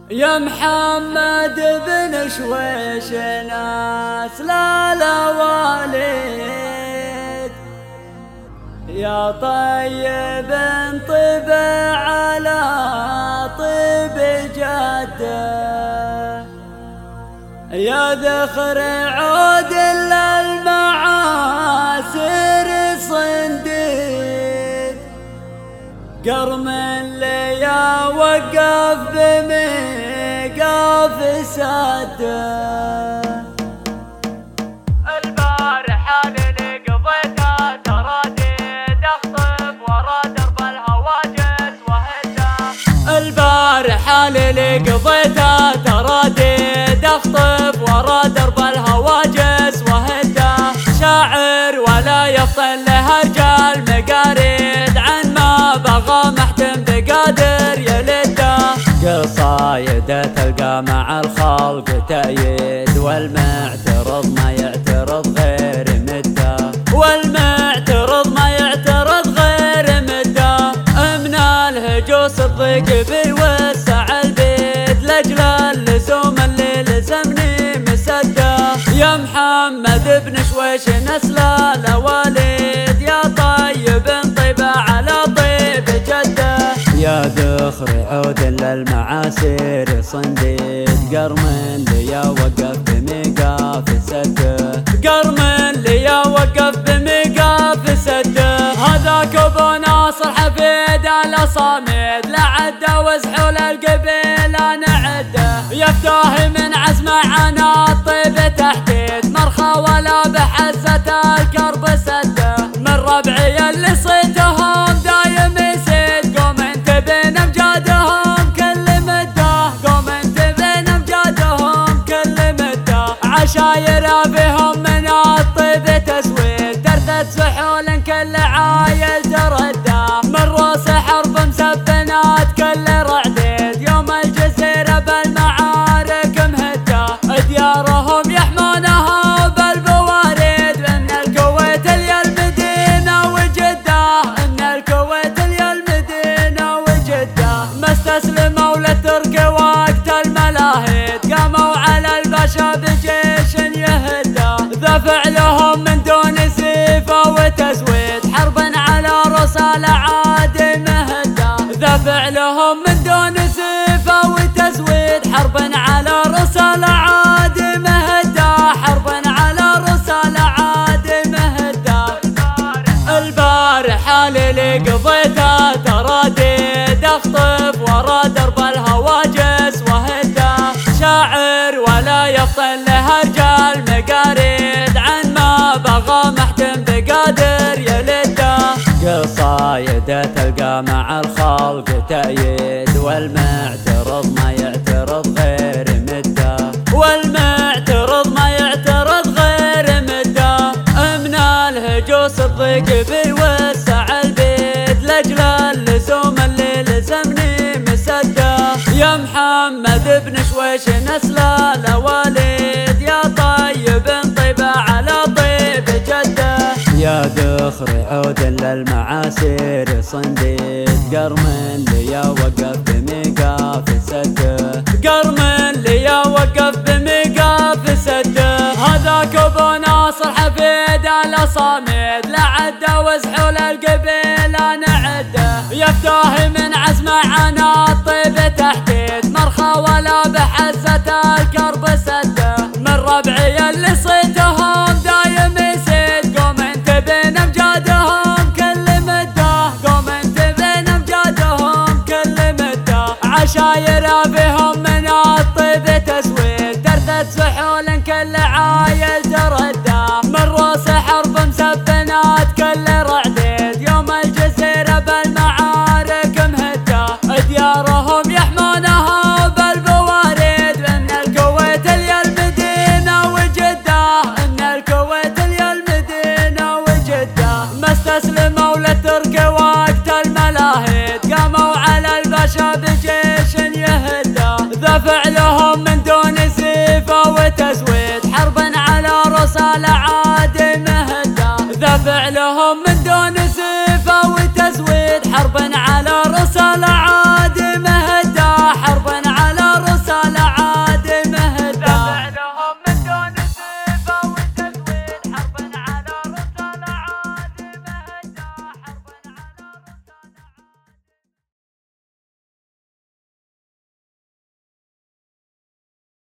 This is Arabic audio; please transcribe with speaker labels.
Speaker 1: يا محمد بن شويش ناس لا والد، يا طيب انطبع على طيب جده، يا ذخر عود للمعاسر صنديد، قرم اللي يا وقف بميقاف سده.
Speaker 2: البارح اللي قضيته ترديد اخطب ورا درب الهواجس وهده،
Speaker 1: البارح اللي قضيته ترديد اخطب ورا درب الهواجس وهده، شاعر ولا يفطن له رجال مقاريد، عن ما بغى محتم بقادر يلده، قصايده تلقى مع الخلق تأييد، والمعترض ما يعترض غير مده، والمعترض ما يعترض غير مده، من الهجوس الضيق بيوسع البيت، لاجل اللزوم اللي لزمني مسده، يا محمد بن شويش نسله لوالد، يا طيب انطبع على طيب جده، يا ذخر عود للمعاسر صنديد، قرم اللي يا وقف بميقاف سده، قرم اللي يا وقف بميقاف سده، هذاك ابو ناصر حفيد الاصامد، لعده وزحول القبيل انا عده، يفتاه من عزمه عنا الطيب تحديد، مرخى ولا بحزه الكرب سده، من ربعي اللي صيتهم دايم يسد، قوم انت بين امجادهم كل مده، قوم انت بين امجادهم كل مده، عشاير بهم من الطيب تسويد، درثت سحول كل عايل ترده، من روس حرب مسفنات كل رعديد، يوم الجزيرة بالمعارك مهده، ديارهم يحمونها بالبوارد، من الكويت اليا المدينة وجده، من الكويت اليا المدينة وجده، ما استسلموا للترك وقت الملاهيد، قاموا على الباشا بجيش يهده، ذا فعلهم من دون سيفة وتزويد، حرب على رسال عادي مهده، ذا فعلهم من دون سيفة وتزويد، حرب على رسال عادي مهده، حرب على رسال عادي مهده. البارح اللي قضيته ترديد اخطب ورا درب الهواجس وهده، شاعر ولا يفطن له رجال مقاريد، عن ما بغى محتم بقادر يلده، قصايده تلقى مع الخلق تأييد، والمعترض ما يعترض غير مده، والمعترض ما يعترض غير مده، من الهجوس الضيق بيوسع البيت، لاجل اللزوم اللي لزمني مسده، يا محمد بن شويش نسله لوالد، يا طيب انطبع على طيب جده، يا ذخر عود للمعاسر صنديد، قرم اللي يا وقف بميقاف سده، قرم اللي يا وقف بميقاف سده، هذاك ابو ناصر حفيد الاصامد، لعده وزحول القبيل انا عده، يفتاه من عزمه عنا الطيب تحديد، مرخى ولا بحزه الكرب سده، من ربعي اللي صيتهم دايم يسد، قوم انت بين امجادهم كل مده، قوم انت بين امجادهم كل مده، عشاير بهم من الطيب تسويد، درثت سحول كل عايل ترده، من روس حرب مسفنات كل رعديد، يوم الجزيرة بالمعارك مهده، ديارهم يحمونها بالبوارد، من الكويت اليا المدينة وجده، من الكويت اليا المدينة وجده، ما استسلموا للترك وقت الملاهيد، قاموا على الباشا بجيش يهده، ذا فعلهم